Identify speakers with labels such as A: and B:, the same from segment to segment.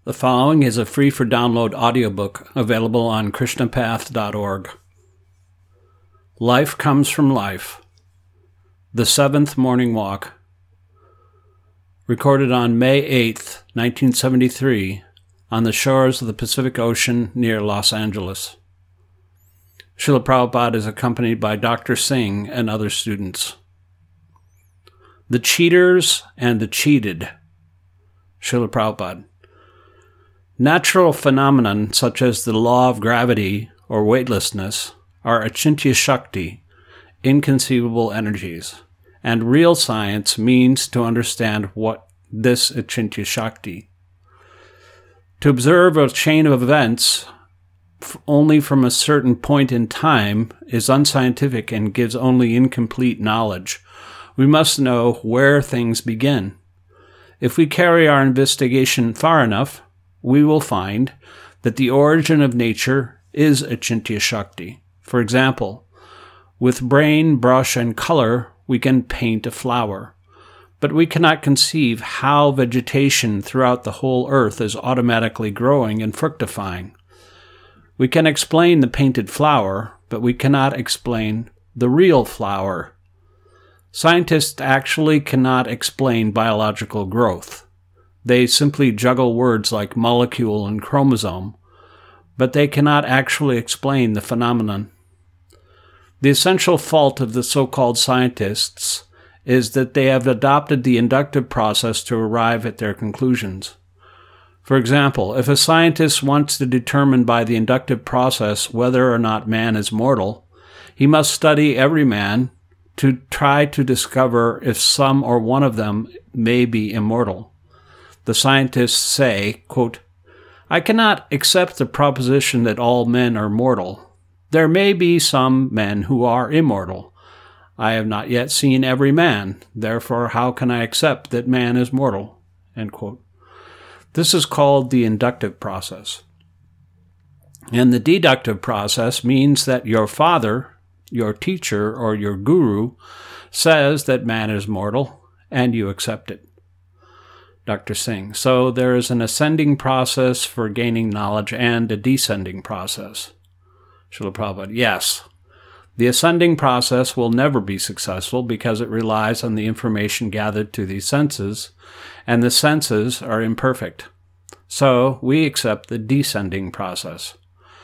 A: The following is a free-for-download audiobook available on krishnapath.org. Life Comes from Life. The Seventh Morning Walk. Recorded on May 8th, 1973, on the shores of the Pacific Ocean near Los Angeles. Srila Prabhupada is accompanied by Dr. Singh and other students. The Cheaters and the Cheated. Srila Prabhupada. Natural phenomena such as the law of gravity or weightlessness are achintya shakti, inconceivable energies, and real science means to understand what this achintya shakti. To observe a chain of events only from a certain point in time is unscientific and gives only incomplete knowledge. We must know where things begin. If we carry our investigation far enough, we will find that the origin of nature is achintya shakti. For example, with brain, brush, and color, we can paint a flower. But we cannot conceive how vegetation throughout the whole earth is automatically growing and fructifying. We can explain the painted flower, but we cannot explain the real flower. Scientists actually cannot explain biological growth. They simply juggle words like molecule and chromosome, but they cannot actually explain the phenomenon. The essential fault of the so-called scientists is that they have adopted the inductive process to arrive at their conclusions. For example, if a scientist wants to determine by the inductive process whether or not man is mortal, he must study every man to try to discover if some or one of them may be immortal. The scientists say, quote, "I cannot accept the proposition that all men are mortal. There may be some men who are immortal. I have not yet seen every man. Therefore, how can I accept that man is mortal?" End quote. This is called the inductive process. And the deductive process means that your father, your teacher, or your guru says that man is mortal, and you accept it. Dr. Singh. So there is an ascending process for gaining knowledge and a descending process. Srila Prabhupada. Yes. The ascending process will never be successful because it relies on the information gathered through the senses, and the senses are imperfect. So we accept the descending process.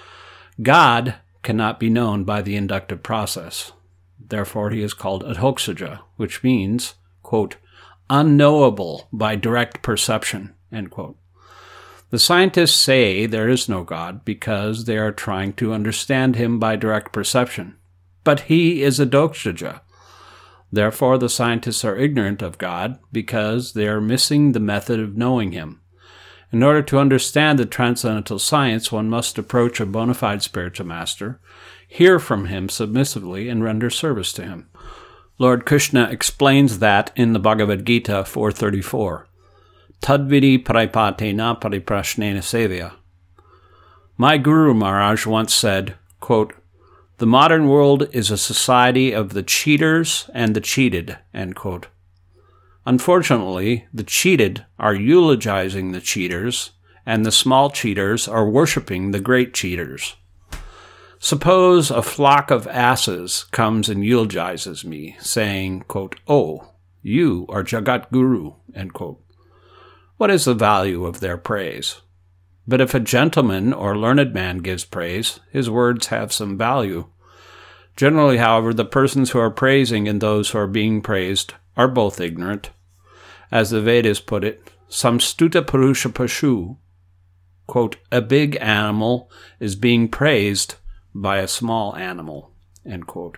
A: God cannot be known by the inductive process. Therefore, he is called adhoksaja, which means, quote, unknowable by direct perception, end quote. The scientists say there is no God because they are trying to understand him by direct perception. But he is adhoksaja. Therefore, the scientists are ignorant of God because they are missing the method of knowing him. In order to understand the transcendental science, one must approach a bona fide spiritual master, hear from him submissively, and render service to him. Lord Krishna explains that in the Bhagavad Gita 4:34, Tadvidi paripatena pariprashnena sevya. My Guru Maharaj once said, quote, "The modern world is a society of the cheaters and the cheated," end quote. Unfortunately, the cheated are eulogizing the cheaters, and the small cheaters are worshipping the great cheaters. Suppose a flock of asses comes and eulogizes me, saying, quote, "Oh, you are Jagat Guru," end quote. What is the value of their praise? But if a gentleman or learned man gives praise, his words have some value. Generally, however, the persons who are praising and those who are being praised are both ignorant. As the Vedas put it, samstuta purusha pashu, quote, a big animal is being praised by a small animal, end quote.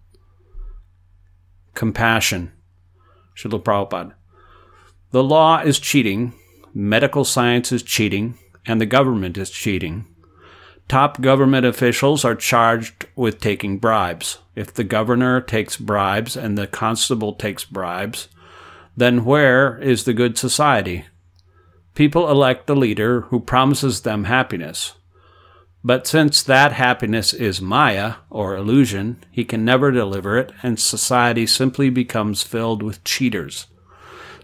A: Compassion. Srila Prabhupada. The law is cheating, medical science is cheating, and the government is cheating. Top government officials are charged with taking bribes. If the governor takes bribes and the constable takes bribes, then where is the good society? People elect the leader who promises them happiness. But since that happiness is maya, or illusion, he can never deliver it, and society simply becomes filled with cheaters.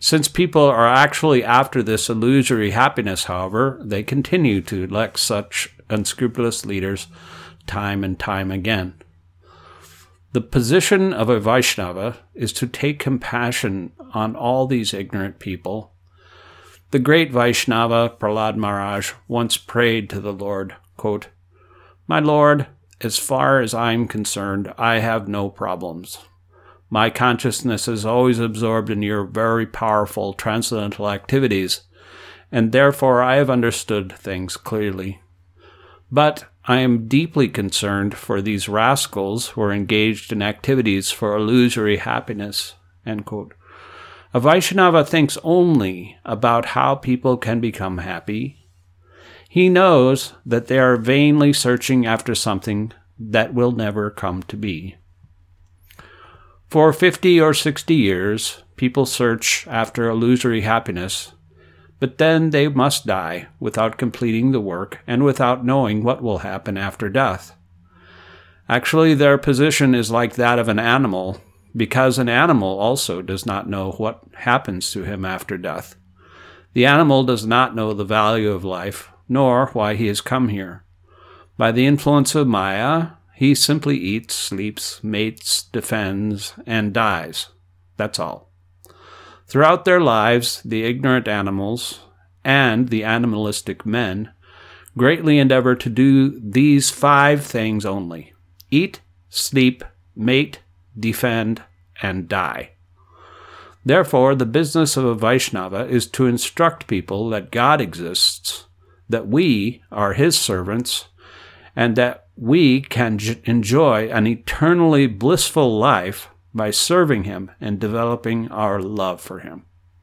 A: Since people are actually after this illusory happiness, however, they continue to elect such unscrupulous leaders time and time again. The position of a Vaishnava is to take compassion on all these ignorant people. The great Vaishnava Prahlad Maharaj once prayed to the Lord, quote, "My Lord, as far as I'm concerned, I have no problems. My consciousness is always absorbed in your very powerful transcendental activities, and therefore I have understood things clearly. But I am deeply concerned for these rascals who are engaged in activities for illusory happiness." End quote. A Vaishnava thinks only about how people can become happy. He knows that they are vainly searching after something that will never come to be. For 50 or 60 years, people search after illusory happiness, but then they must die without completing the work and without knowing what will happen after death. Actually, their position is like that of an animal, because an animal also does not know what happens to him after death. The animal does not know the value of life, nor why he has come here. By the influence of Maya, he simply eats, sleeps, mates, defends, and dies. That's all. Throughout their lives, the ignorant animals and the animalistic men greatly endeavor to do these 5 things only: eat, sleep, mate, defend, and die. Therefore, the business of a Vaishnava is to instruct people that God exists, that we are his servants, and that we can enjoy an eternally blissful life by serving him and developing our love for him.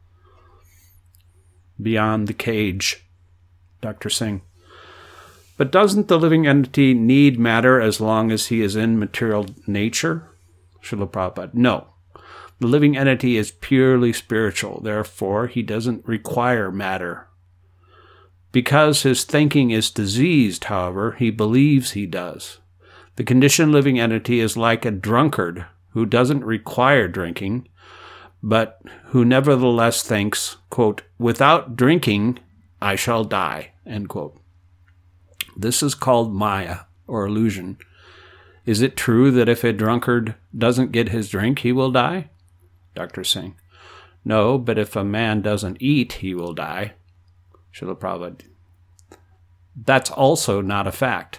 A: Beyond the cage, Dr. Singh. But doesn't the living entity need matter as long as he is in material nature? Srila Prabhupada. No. The living entity is purely spiritual. Therefore, he doesn't require matter. Because his thinking is diseased, however, he believes he does. The conditioned living entity is like a drunkard who doesn't require drinking, but who nevertheless thinks, quote, "Without drinking, I shall die," end quote. This is called Maya, or illusion. Is it true that if a drunkard doesn't get his drink, he will die? Dr. Singh. No, but if a man doesn't eat, he will die. Srila Prabhupada. That's also not a fact.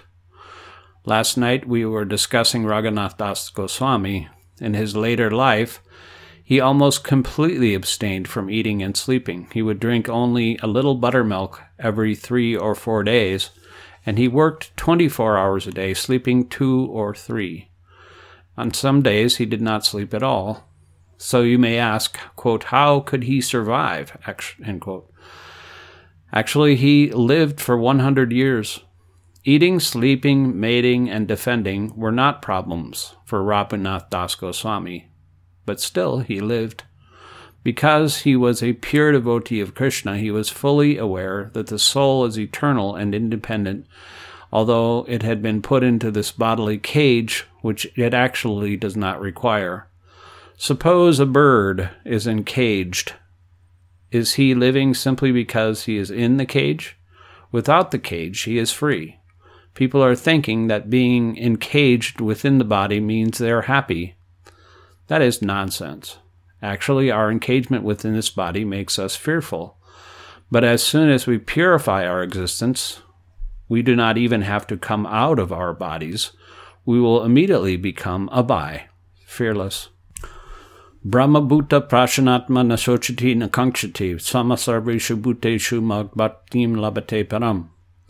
A: Last night we were discussing Raghunath Das Goswami. In his later life, he almost completely abstained from eating and sleeping. He would drink only a little buttermilk every 3 or 4 days, and he worked 24 hours a day, sleeping 2 or 3. On some days he did not sleep at all. So you may ask, quote, how could he survive, end quote. Actually, he lived for 100 years. Eating, sleeping, mating, and defending were not problems for Raghunath Das Goswami, but still he lived. Because he was a pure devotee of Krishna, he was fully aware that the soul is eternal and independent, although it had been put into this bodily cage, which it actually does not require. Suppose a bird is encaged. Is he living simply because he is in the cage? Without the cage, he is free. People are thinking that being encaged within the body means they are happy. That is nonsense. Actually, our engagement within this body makes us fearful. But as soon as we purify our existence, we do not even have to come out of our bodies. We will immediately become abhay, fearless. Brahma bhuta prashanatma nasochati nakankshati samasarveshu bhuteshu magbhaktim labhate param.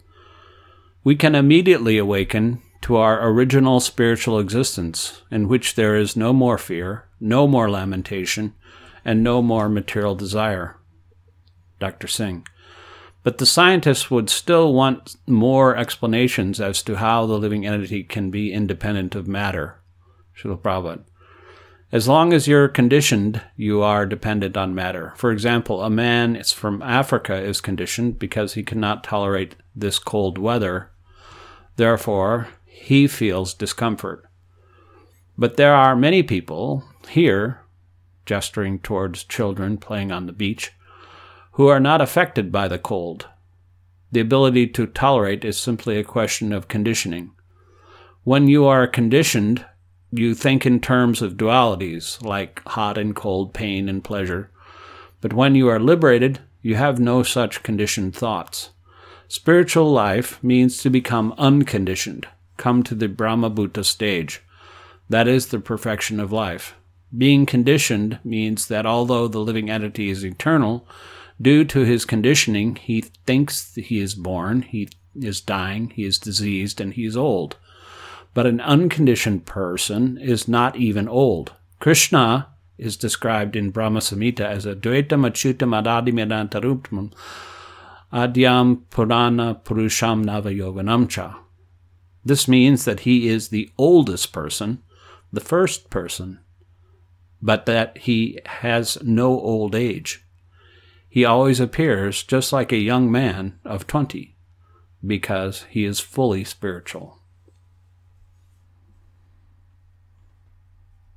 A: We can immediately awaken to our original spiritual existence, in which there is no more fear, no more lamentation, and no more material desire. Dr. Singh. But the scientists would still want more explanations as to how the living entity can be independent of matter. Srila Prabhupada. As long as you're conditioned, you are dependent on matter. For example, a man from Africa is conditioned because he cannot tolerate this cold weather. Therefore, he feels discomfort. But there are many people here gesturing towards children playing on the beach, who are not affected by the cold. The ability to tolerate is simply a question of conditioning. When you are conditioned, you think in terms of dualities, like hot and cold, pain and pleasure. But when you are liberated, you have no such conditioned thoughts. Spiritual life means to become unconditioned, come to the Brahmabhuta stage. That is the perfection of life. Being conditioned means that although the living entity is eternal, due to his conditioning, he thinks he is born, he is dying, he is diseased, and he is old. But an unconditioned person is not even old. Krishna is described in Brahma Samhita as Advaitam Achyutam Adadimedantaruptam Adyam Purana Purusham Navayovanam Cha. This means that he is the oldest person, the first person, but that he has no old age. He always appears just like a young man of 20, because he is fully spiritual.